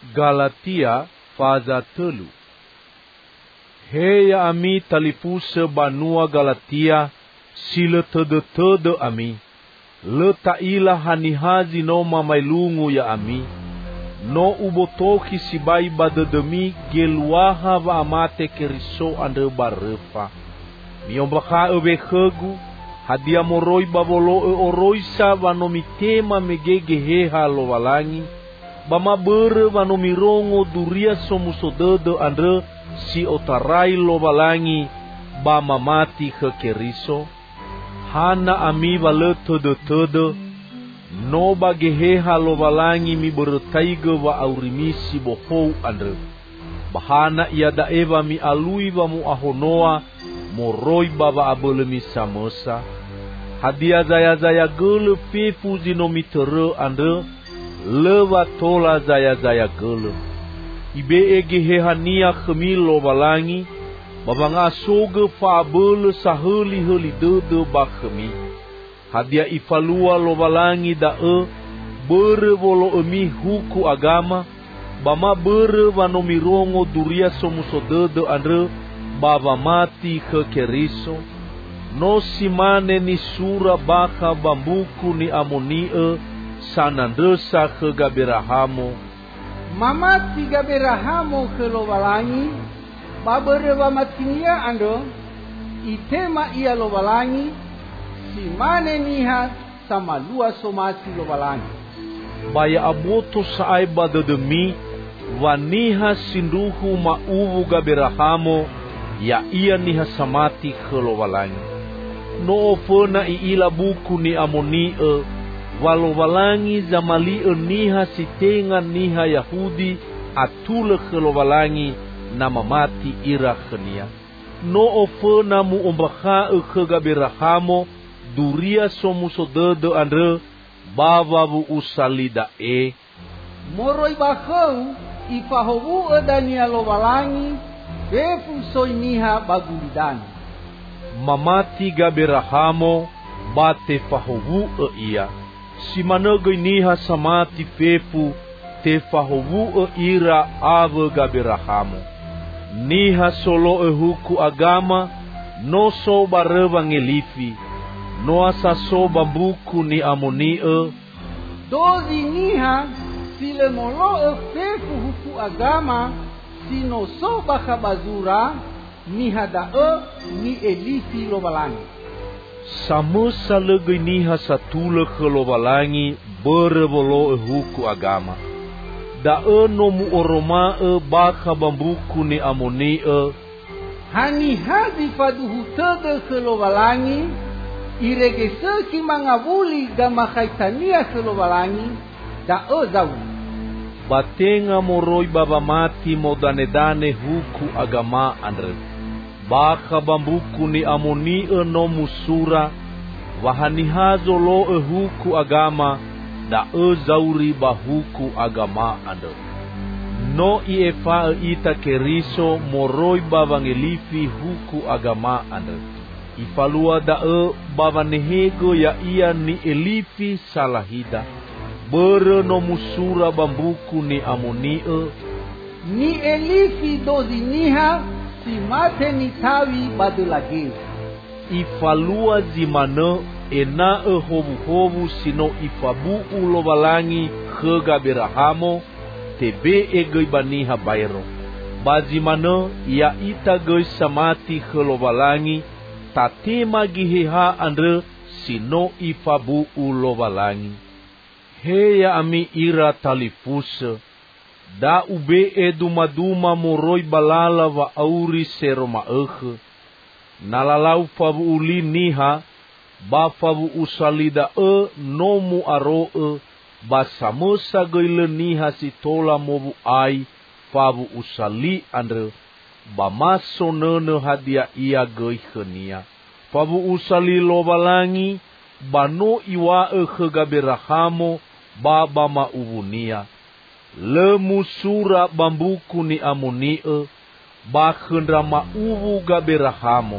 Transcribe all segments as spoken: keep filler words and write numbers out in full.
Galatia faza telu. Heya ami talipuse banua Galatia, sila tede-tede ami. Letaila hanihazi no mamailungu ya ami. No ubotoki sibai badedemi geluaha va amate keriso ande barefa. Miombaka ebe khegu, hadia moroi babolo e oroisa vanomitema megegeheha lo walangi. Bama bere vanomirongo duria somusodede ande si otarai lo walangi bama mati ke keriso. Hana ami vale tede-tede, no bageheha lo walangi mi beretaiga wa aurimisi bohou andre. Bahana ia daeva mi alui wa mu ahonoa, moroi baba abelemi samosa. Hadia zaya-zaya gele fefu zinomitere andre, lewa tola zaya-zaya gele. Ibe egeheha nia khemi lo walangi, babanga soge fabele saheli-heli dede bakhemi. Hadia ifalua lo walangi da e, bere bolo emi huku agama, bama bere vanomirongo duria somusodede andre, bava mati ke keriso. No simane ni sura baka bambuku ni amonie, sanandesa ke gabirahamo. Mamati gabirahamo ke lo walangi, babere wa matinia ando, itema ia lo walangi, simane niha sama lua somati lo walangi. Baya aboto saai badedemi, waniha sinduhu mauvu gabirahamo, ya ia niha samati ke lo walangi. No ofena iila buku ni amonie, walo walangi zamalie niha sitenga niha Yahudi, atule ke lo walangi, na mamati ira khenia. No ofena mu ombakha e ke gabirahamo, duria somusodede andre, bava bu usalida e. Moroi bakhau, ifahobu edania lo walangi, befu soiniha bagulidani. Mamati gabirahamo, bate fahobu e ia. Simanege niha samati fefu, te fahobu e ira ave gabirahamo. Niha solo e huku agama, no so bareva ngelifi, no asa so bambuku ni amonie. Dozi niha, sile molo e fefu huku agama, sino so bakabazura, niha da e, ni elifi lo walangi. Samusa lege niha satule ke lo walangi, berebolo e huku agama. Da e no mu oroma e baka bambuku ni amonie. Hani hadi faduhu tede ke lo walangi, iregese ki mangabuli gama kaitania ke lo walangi, da e zau. Batenga moroi baba mati modanedane huku agama andre. Baka bambuku ni amonie no musura, wahanihazo lo e huku agama, da e zauri bahuku agama andre. No iefa e ita keriso moroi bavangelifi huku agama andre. Ifalua da e bavanehego ya ia ni elifi salahida. Bere no musura bambuku ni amonie. Ni elifi dozi niha, si mate ni tawi badulage. Ifalua zimane ena e hovu-hovu sino ifabu ulo walangi ke gabirahamo, tebe e gei baniha bayro. Bazimane ya ita gei samati ke lo walangi, tatema giheha andre sino ifabu ulo walangi. Heya ami ira talifuse, da ube e duma-duma moroi balala wa auri seroma eche. Nalalau fabu uli niha, ba fabu usalida e nomu aro e, ba samosa geile niha sitola mobu ai, fabu usali andre, ba maso nene hadia ia gei khenia. Fabu usali lo walangi, ba no iwa e ke gabirahamo, baba ma ubunia. Le musura bambuku ni amonie, ba khendra ma ubu gabirahamo,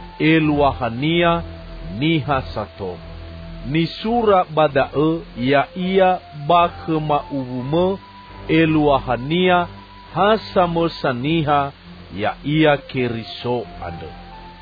eluahania niha sato. Ni sura bada e ya ia ba khema ubume, eluahania hasa mesaniha ya ia Keriso ande.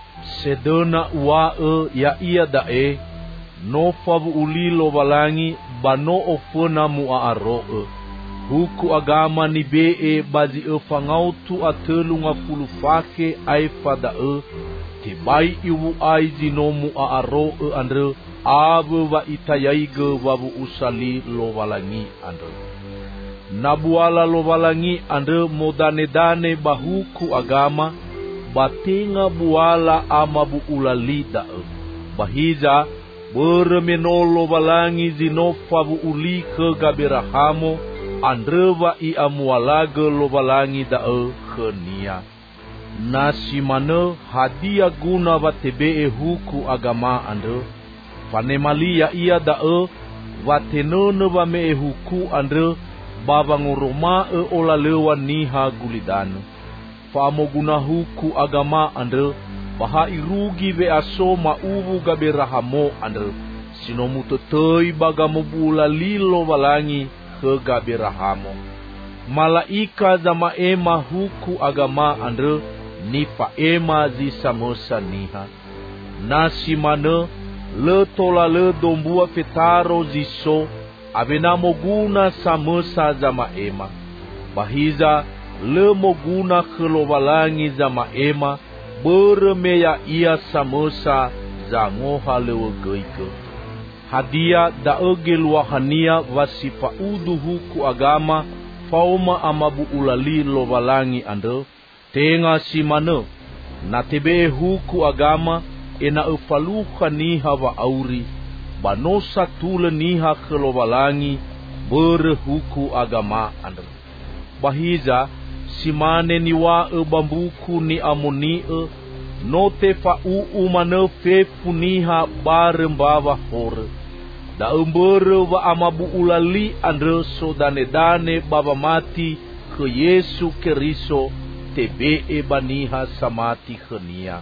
Sedena uae ya ia dae no favu uli lovalangi bano ofena muaaroe. Huku agama ni bee bazi e fangautu atelu ngafulu fake ai fada e tibai iwu ai zino muaaroe andre ave wa itayaige wabu usali lovalangi andre. Nabuala lovalangi andre modane-dane bahuku agama batenga buala ama bu ulali dae. Bahiza beremeno lovalangi zino fabu uli ke gabirahamo andrewa i amualaga lovalangi dae khenia. Nasimane hadia guna watebe huku agama andre panemalia ia dae watenone wa me huku andre babangoroma e olalewa niha gulidane. Famoguna huku agama andre baha irugi ve aso maubu gaberahamo andre sinomu tetei bagamo bula lilo walangi ke gaberahamo. Malaika zama ema huku agama andre nipa ema zisamosa niha. Nasi mane le tola le dombua fetaro ziso abenamo guna samosa zama ema. Bahiza le moguna kelowalangi zama ema beremeya ia samosa za ngoha lewe geike. Hadia daege luahania wasipa udu huku agama fauma amabu ulali lowalangi ande tenga simane na tebe huku agama ena ufaluha niha wa auri banosa tule niha kelowalangi bere huku agama ande. Bahiza simane ni wa e bambuku ni amoni e no te fa u umane fefu niha bare mbawa hore da umbere wa amabu ulali andre so dane dane baba mati ke Yesu Keriso tebe e baniha samati khenia.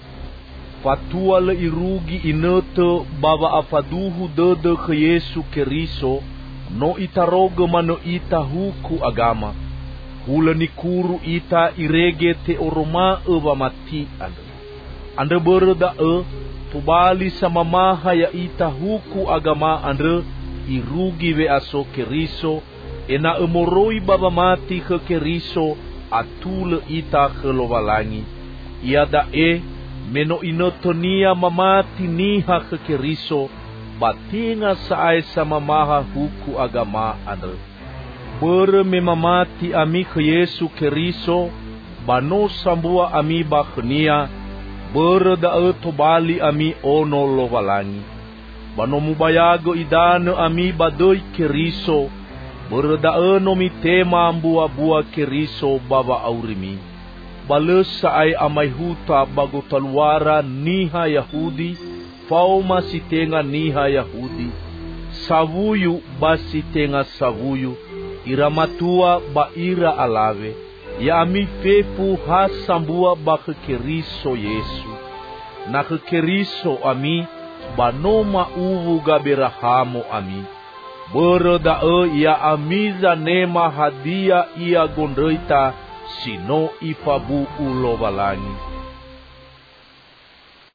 Fatua le irugi inete baba afaduhu dede ke Yesu Keriso no itaroge mano ita huku agama. Hula ni kuru ita irege te oroma ewa mati ande. Ande berda e tubali sama maha ya ita huku agama ande irugi ve aso Keriso ena emoroi baba mati ke Keriso atule ita ke lowalangi. Ia da e meno inotonia mamati niha ke Keriso batinga saai sama maha huku agama ande. Bere memamati ami ke Yesu Keriso bano sambua ami bakhnia bere da e tobali ami ono lowalangi. Bano mubayago idane ami badoi Keriso bere da e nomi tema ambua bua Keriso baba aurimi. Balesa ai amai huta bago taluara niha Yahudi fauma sitenga niha Yahudi savuyu basi tenga savuyu iramatua baira alave ya ami fefu hasambua ba Keriso Yesu na Keriso ami banoma uvu gaberahamo ami berda e ya amiza nema hadia ia gondoita sino ifabu ulowalangi.